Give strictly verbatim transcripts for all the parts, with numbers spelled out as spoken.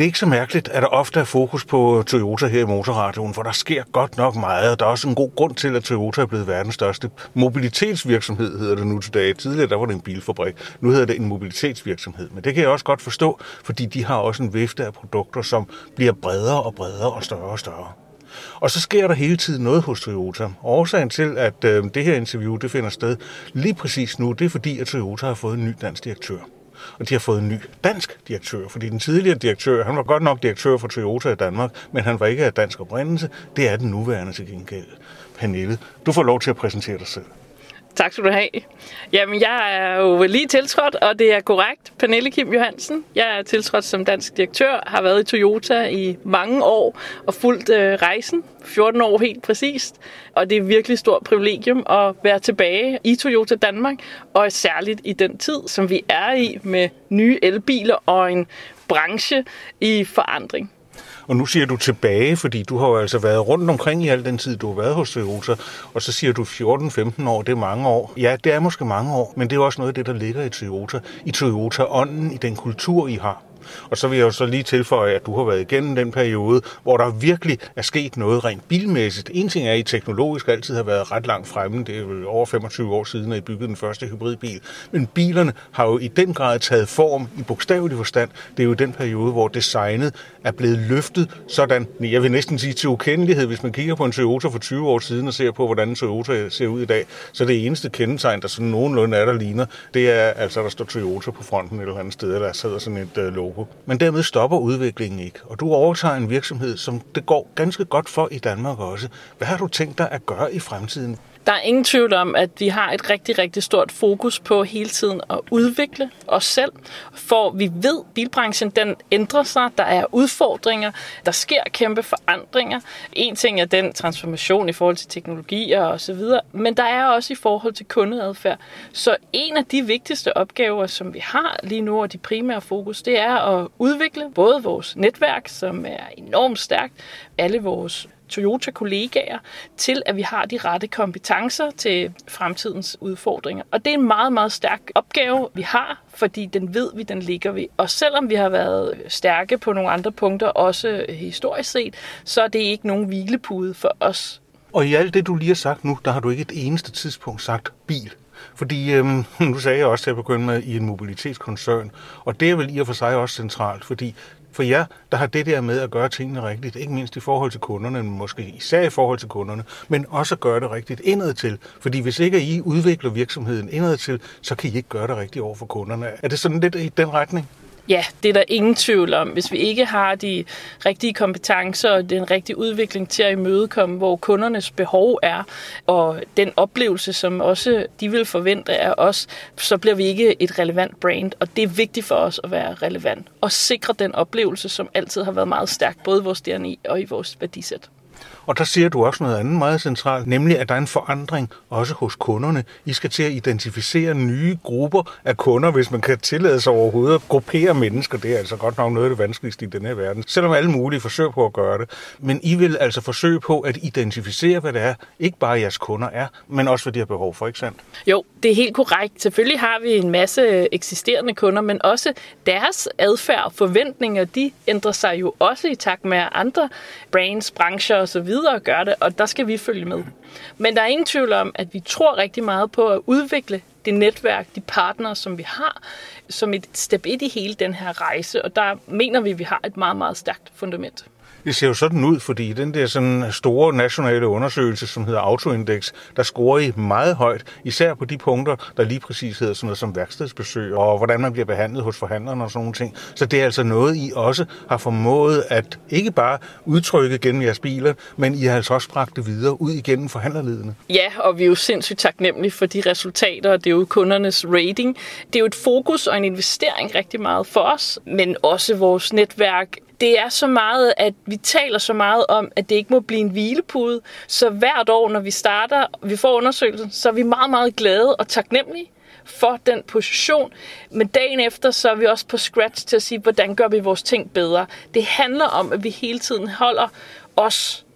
Det er ikke så mærkeligt, at der ofte er fokus på Toyota her i Motorradioen, for der sker godt nok meget, og der er også en god grund til, at Toyota er blevet verdens største mobilitetsvirksomhed, hedder det nu til dag. Tidligere der var det en bilfabrik, nu hedder det en mobilitetsvirksomhed. Men det kan jeg også godt forstå, fordi de har også en vifte af produkter, som bliver bredere og bredere og større og større. Og så sker der hele tiden noget hos Toyota. Årsagen til, at øh, det her interview det finder sted lige præcis nu, det er fordi, at Toyota har fået en ny dansk direktør. Og de har fået en ny dansk direktør, fordi den tidligere direktør, han var godt nok direktør for Toyota i Danmark, men han var ikke af dansk oprindelse. Det er den nuværende til gengæld. Pernille, du får lov til at præsentere dig selv. Tak skal du have. Jamen, jeg er jo lige tiltrådt, og det er korrekt. Pernille Kim Johansen. Jeg er tiltrådt som dansk direktør, har været i Toyota i mange år og fulgt øh, rejsen. fjorten år helt præcist. Og det er virkelig stort privilegium at være tilbage i Toyota Danmark, og særligt i den tid, som vi er i med nye elbiler og en branche i forandring. Og nu siger du tilbage, fordi du har jo altså været rundt omkring i al den tid, du har været hos Toyota, og så siger du fjorten femten år, det er mange år. Ja, det er måske mange år, men det er også noget af det, der ligger i Toyota. I Toyota-ånden, i den kultur, I har. Og så vil jeg jo så lige tilføje, at du har været igennem den periode, hvor der virkelig er sket noget rent bilmæssigt. En ting er, at I teknologisk altid har været ret langt fremme. Det er jo over femogtyve år siden, at I byggede den første hybridbil. Men bilerne har jo i den grad taget form i bogstavelig forstand. Det er jo den periode, hvor designet er blevet løftet sådan, jeg vil næsten sige til ukendelighed. Hvis man kigger på en Toyota for tyve år siden og ser på, hvordan en Toyota ser ud i dag, så det eneste kendetegn, der sådan nogenlunde er, der ligner, det er altså, der står Toyota på fronten et eller andet sted, eller der sidder sådan et uh, logo. Men dermed stopper udviklingen ikke, og du overtager en virksomhed, som det går ganske godt for i Danmark også. Hvad har du tænkt dig at gøre i fremtiden? Der er ingen tvivl om, at vi har et rigtig, rigtig stort fokus på hele tiden at udvikle os selv, for vi ved, at bilbranchen den ændrer sig, der er udfordringer, der sker kæmpe forandringer. En ting er den transformation i forhold til teknologier og så videre, men der er også i forhold til kundeadfærd. Så en af de vigtigste opgaver, som vi har lige nu, og de primære fokus, det er at udvikle både vores netværk, som er enormt stærkt, alle vores Toyota-kollegaer, til at vi har de rette kompetencer til fremtidens udfordringer. Og det er en meget, meget stærk opgave, vi har, fordi den ved vi, den ligger vi. Og selvom vi har været stærke på nogle andre punkter, også historisk set, så er det ikke nogen hvilepude for os. Og i alt det, du lige har sagt nu, der har du ikke et eneste tidspunkt sagt bil. Fordi, øhm, nu sagde jeg også til at begynde med, i en mobilitetskoncern, og det er vel i og for sig også centralt, fordi for jer, der har det der med at gøre tingene rigtigt, ikke mindst i forhold til kunderne, men måske især i forhold til kunderne, men også at gøre det rigtigt indadtil. Fordi hvis ikke I udvikler virksomheden indadtil, så kan I ikke gøre det rigtigt over for kunderne. Er det sådan lidt i den retning? Ja, det er der ingen tvivl om. Hvis vi ikke har de rigtige kompetencer og den rigtige udvikling til at imødekomme, hvor kundernes behov er, og den oplevelse, som også de vil forvente af os, så bliver vi ikke et relevant brand. Og det er vigtigt for os at være relevant og sikre den oplevelse, som altid har været meget stærk, både i vores D N I og i vores værdisæt. Og der siger du også noget andet meget centralt, nemlig at der er en forandring også hos kunderne. I skal til at identificere nye grupper af kunder, hvis man kan tillade sig overhovedet at gruppere mennesker. Det er altså godt nok noget af det vanskeligste i den her verden, selvom alle mulige forsøger på at gøre det. Men I vil altså forsøge på at identificere, hvad det er, ikke bare jeres kunder er, men også hvad de har behov for, ikke sandt? Jo, det er helt korrekt. Selvfølgelig har vi en masse eksisterende kunder, men også deres adfærd og forventninger, de ændrer sig jo også i takt med andre brands, brancher og så videre at gøre det, og der skal vi følge med. Men der er ingen tvivl om, at vi tror rigtig meget på at udvikle det netværk, de partnere, som vi har, som et step et i hele den her rejse, og der mener vi, at vi har et meget, meget stærkt fundament. Det ser jo sådan ud, fordi i den der sådan store nationale undersøgelse, som hedder Autoindex, der scorer I meget højt, især på de punkter, der lige præcis hedder sådan noget som værkstedsbesøg, og hvordan man bliver behandlet hos forhandlerne og sådan nogle ting. Så det er altså noget, I også har formået at ikke bare udtrykke gennem jeres biler, men I har altså også bragt det videre ud igennem forhandlerledene. Ja, og vi er jo sindssygt taknemmelige for de resultater, det er jo kundernes rating. Det er jo et fokus og en investering rigtig meget for os, men også vores netværk. Det er så meget, at vi taler så meget om, at det ikke må blive en hvilepude. Så hvert år, når vi starter, vi får undersøgelsen, så er vi meget, meget glade og taknemmelige for den position. Men dagen efter, så er vi også på scratch til at sige, hvordan gør vi vores ting bedre. Det handler om, at vi hele tiden holder os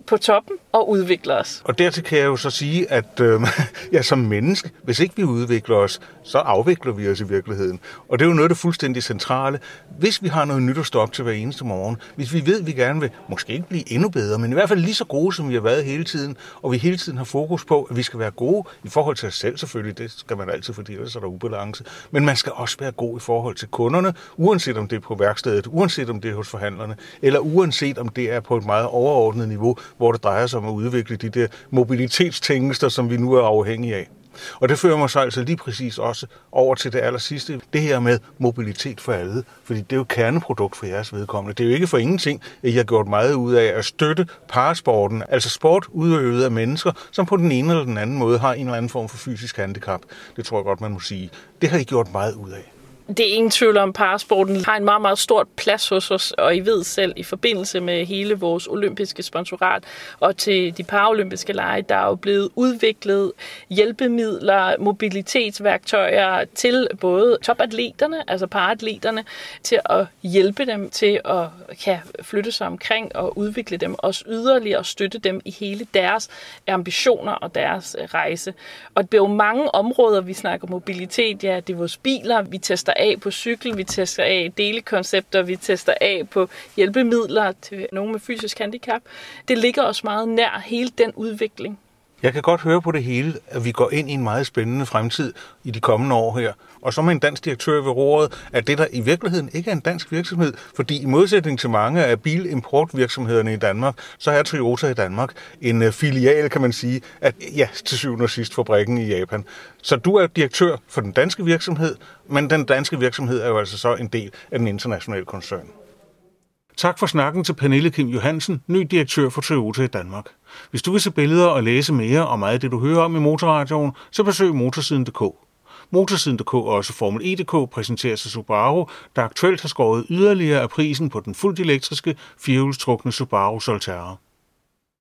på toppen og udvikler os. Og dertil kan jeg jo så sige, at øh, ja, som menneske, hvis ikke vi udvikler os, så afvikler vi os i virkeligheden. Og det er jo noget, der er fuldstændig centrale. Hvis vi har noget nyt at stå op til hver eneste morgen, hvis vi ved, at vi gerne vil måske ikke blive endnu bedre, men i hvert fald lige så gode, som vi har været hele tiden, og vi hele tiden har fokus på, at vi skal være gode i forhold til os selv selvfølgelig, det skal man altid, fordi ellers er der ubalance, men man skal også være god i forhold til kunderne, uanset om det er på værkstedet, uanset om det er hos forhandlerne, eller uanset om det er på et meget overordnet niveau, hvor det drejer sig om at udvikle de der mobilitetstjenester, som vi nu er afhængige af. Og det fører mig så altså lige præcis også over til det aller sidste, det her med mobilitet for alle, fordi det er jo et kerneprodukt for jeres vedkommende. Det er jo ikke for ingenting, at I har gjort meget ud af at støtte parasporten, altså sport udøvet af mennesker, som på den ene eller den anden måde har en eller anden form for fysisk handicap. Det tror jeg godt, man må sige. Det har I gjort meget ud af. Det er ingen tvivl om, at parasporten har en meget, meget stort plads hos os, og I ved selv, i forbindelse med hele vores olympiske sponsorat og til de paralympiske lege, der er jo blevet udviklet hjælpemidler, mobilitetsværktøjer til både topatleterne, altså paratleterne, til at hjælpe dem til at kan flytte sig omkring og udvikle dem, også yderligere og støtte dem i hele deres ambitioner og deres rejse. Og det er jo mange områder, vi snakker mobilitet, ja, det er vores biler, vi tester af på cykel, vi tester af delekoncepter, vi tester af på hjælpemidler til nogen med fysisk handicap. Det ligger også meget nær hele den udvikling. Jeg kan godt høre på det hele, at vi går ind i en meget spændende fremtid i de kommende år her. Og så med en dansk direktør ved roret, at det der i virkeligheden ikke er en dansk virksomhed, fordi i modsætning til mange af bilimportvirksomhederne i Danmark, så er Toyota i Danmark en filial, kan man sige, at ja, til syvende og sidst fabrikken i Japan. Så du er direktør for den danske virksomhed, men den danske virksomhed er jo altså så en del af den internationale koncern. Tak for snakken til Pernille Kim Johansen, ny direktør for Toyota i Danmark. Hvis du vil se billeder og læse mere om meget af det, du hører om i Motorradioen, så besøg motorsiden punktum d k. Motorsiden punktum d k og også Formel E punktum d k præsenteres af Subaru, der aktuelt har skåret yderligere af prisen på den fuldt elektriske firehjulstrukne Subaru Solterra.